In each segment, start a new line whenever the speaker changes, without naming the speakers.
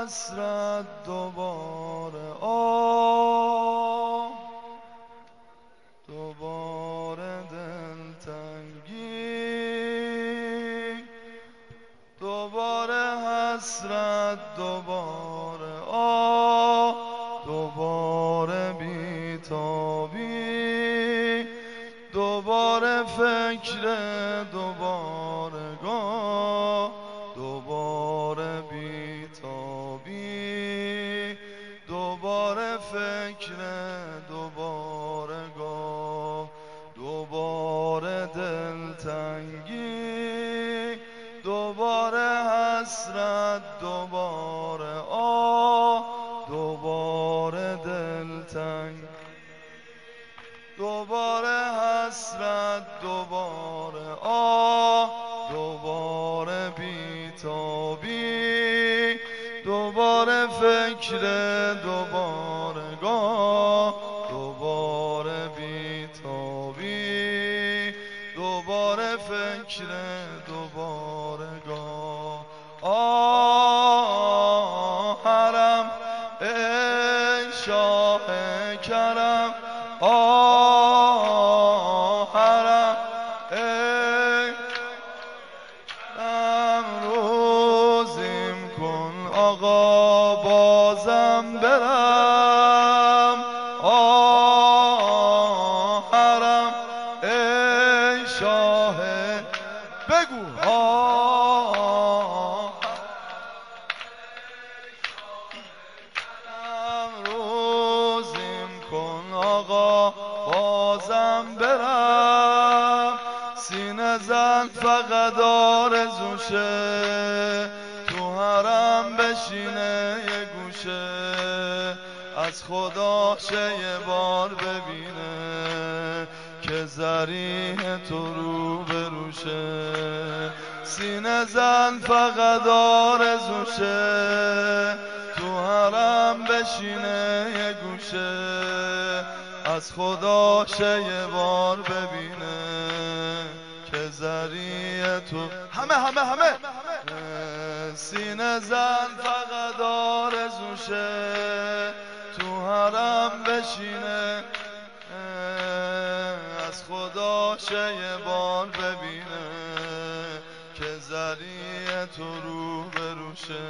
حسرت دوباره دوباره دلتنگی، دوباره حسرت دوباره دوباره بیتابی، دوباره فکر دوباره دوباره بیتابی، دوباره فکر دوباره دوباره دلتنگی، دوباره حسرت دوباره دوباره دلتنگی، دوباره حسرت دوباره دوباره بیتابی، دوباره فکر دوباره دوباره بیتابی، دوباره فکر دوباره حرم ای شاه کرم، حرم ای روزیم کن آقا بازم برم، حرم ای شاه بگو روزیم کن آقا بازم برم، سینه زن فقط آرزوشه تو حرم بشینه یه گوشه، از خداشه یه بار ببینه که ذریح تو رو بروشه، سینه زن فقط آرزوشه تو حرم بشینه یه گوشه، از خداشه یه بار ببینه که ذریع تو همه سینه زن فقط آرزوشه تو حرم بشینه، از خداشه یه بار ببینه که ذریع تو رو بروشه.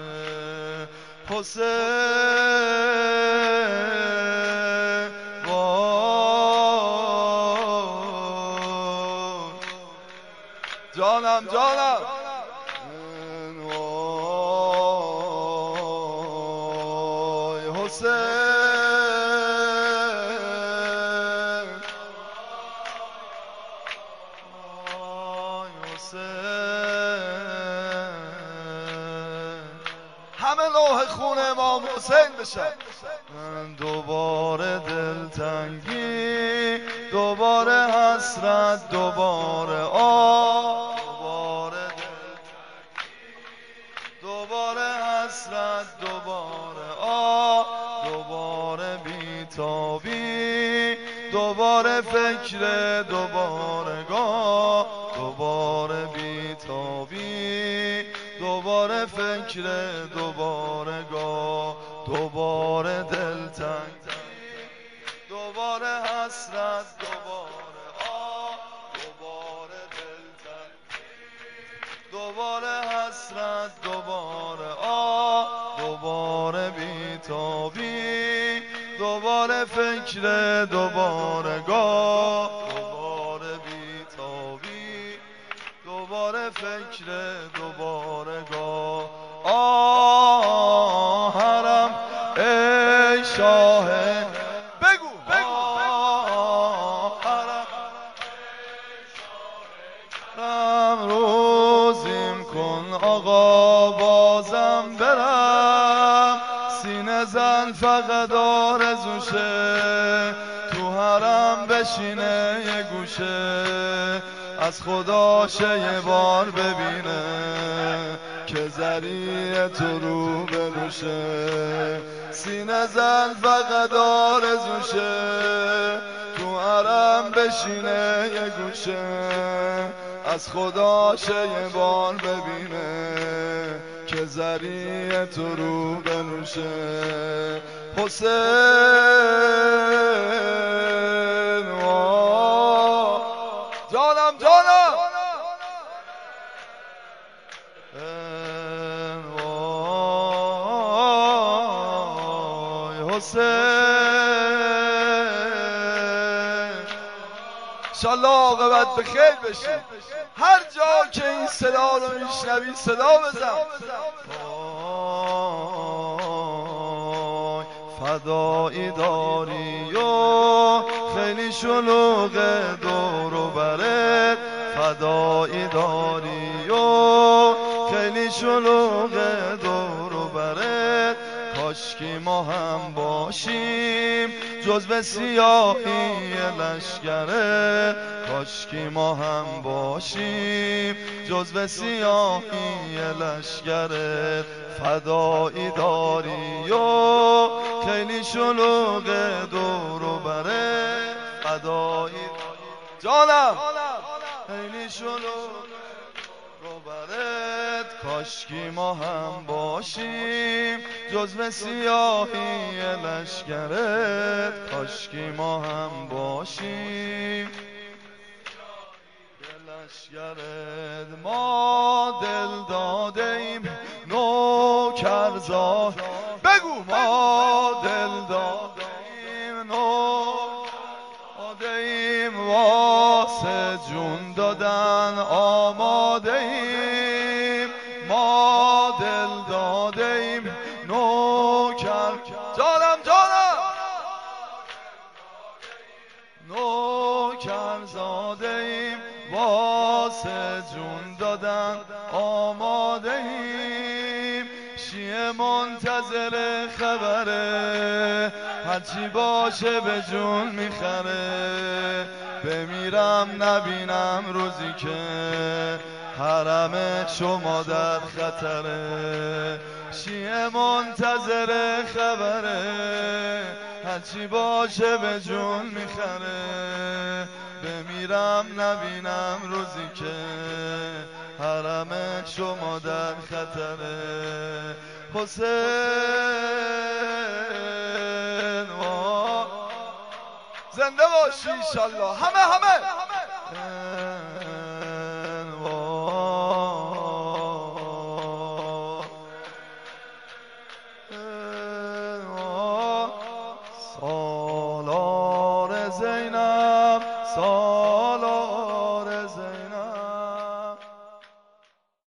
حسین جانم همه لوح خون امام حسین بشن. دوباره دلتنگی، دوباره حسرت دوباره دوباره دلتنگی، دوباره حسرت دوباره دوباره بیتابی، دوباره فکر دوباره دوباره بیتابی، دوباره فکر دوباره دوباره دلتنگی، دوباره حسرت دوباره دوباره دلتنگی، دوباره حسرت دوباره دوباره بیتابی، دوباره فکر دوباره دوباره بیتابی، دوباره فکر دوباره حرم ای شاه بگو حرم روزیم کن آقا بازم برم، سینه زن فقط آرزوشه تو حرم بشینه یه گوشه، از خداشه یه بار ببینه که ذریع تو رو بنوشه، سینه زن فقط آرزوشه تو حرم بشینه یه گوشه، از خداشه یه بار ببینه که ذریع تو رو بنوشه حسین جانم جانم حسین انشالله عاقبت به خیر بشید. هر جا که این صدا رو میشنوی صدا بزن. فدایی داری و خیلی شلوغ دور و برت، فدایی داری و خیلی شلوغ دور و برت، کاشکی ما هم باشیم جز به سیاهی لشگره، کاشکی ما هم باشیم جز به سیاهی لشگره، فدایی داری و خیلی شلوغ دور و بره، فدایی جانم خیلی شلوغ رو برد، کاشکی ما هم باشیم جز به سیاهی لشگرت، کاشکی ما هم باشیم لشگرت. ما دل داده ایم نوکرزاد، بگو ما دل داده ایم نوکرزاد ایم، واسه جون دادن آماده ایم، ما دل داده ایم نوکر جانم جانم نوکر زاده ایم، واسه جون دادن آماده ایم، شیعه منتظر خبره هرچی باشه به جون میخره، بمیرم نبینم روزی که حرم شما در خطره، شیعه منتظر خبره هرچی باشه به جون میخره، بمیرم نبینم روزی که حرم شما در خطره، حسین زنده باشی انشالله. همه